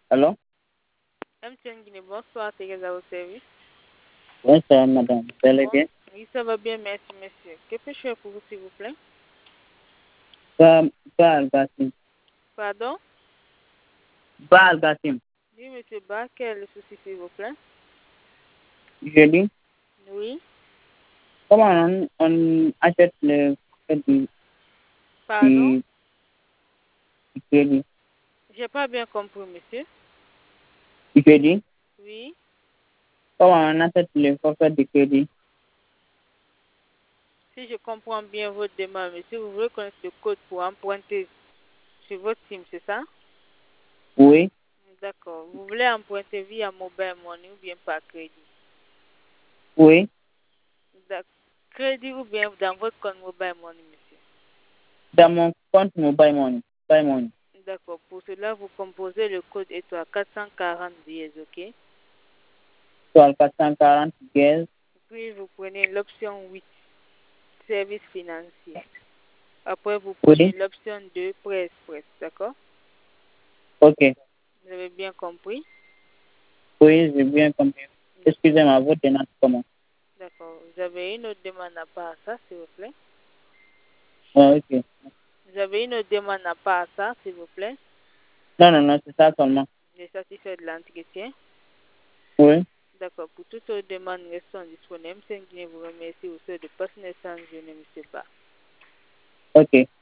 Allô? MTN Guinée, bonsoir, c'est à vos services. Bonsoir, madame. Vous allez Bon, bien? oui, ça va bien, merci, monsieur. Que puis-je faire pour vous, s'il vous plaît? Ba Al-Gassim. Pardon? Ba Al-Gassim. Oui, monsieur Ba, quel est le souci, s'il vous plaît? Je dis, Oui. comment on achète le crédit Pardon? du crédit? J'ai pas bien compris, monsieur. Du crédit? Oui. Comment on achète le forfait du crédit? Si je comprends bien votre demande, monsieur, vous voulez connaître le code pour emprunter sur votre SIM, c'est ça? Oui, D'accord. Vous voulez emprunter via mobile money ou bien par crédit? oui. D'accord. Crédit ou bien dans votre compte mobile money, monsieur? Dans mon compte mobile money. Mobile money. D'accord. Pour cela, vous composez le code étoile 440 dièse, ok? Sur 440 guerres. Puis vous prenez l'option 8, service financier. Après, vous prenez Oui, l'option 2, prêt express, d'accord? ok. Vous avez bien compris? Oui, j'ai bien compris. Excusez-moi, votre nom, comment? D'accord. Vous avez une autre demande à part ça, s'il vous plaît? Ah, ok. Vous avez une autre demande à part ça, s'il vous plaît? Non, non, non, c'est ça seulement. Les satisfaits de l'entretien. Oui, D'accord. Pour toute autre demande restant disponible, c'est vous remercie au sein de personnel sans journée, monsieur Ba. ok.